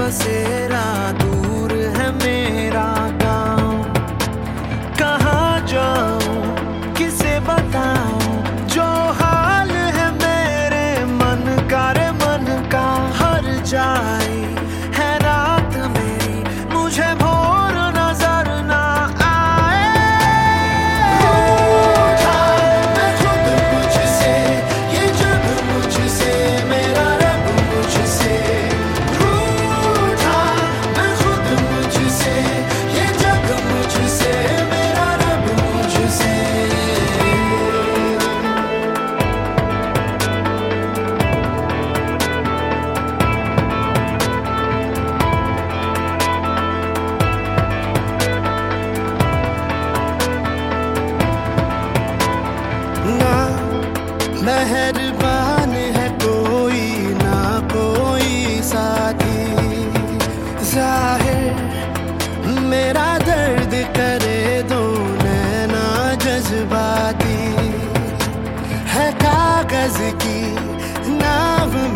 बसेरा, दूर है मेरा गाँव। कहाँ जाऊं किसे बताऊं, जो हाल है मेरे मन का रे मन का। हर जाए है रात मेरी, मुझे भोर नजर ना आए। रूठा मैं खुद मुझसे, ये जग मुझसे, मेरा रब मुझसे। रूठा मैं खुद मुझसे, ये जग मुझसे, मेरा रब मुझसे। ना मेहरबान है कोई, ना कोई साथी। जाहिर मेरा दर्द करे दो नैना जज्बाती। है कागज की नाव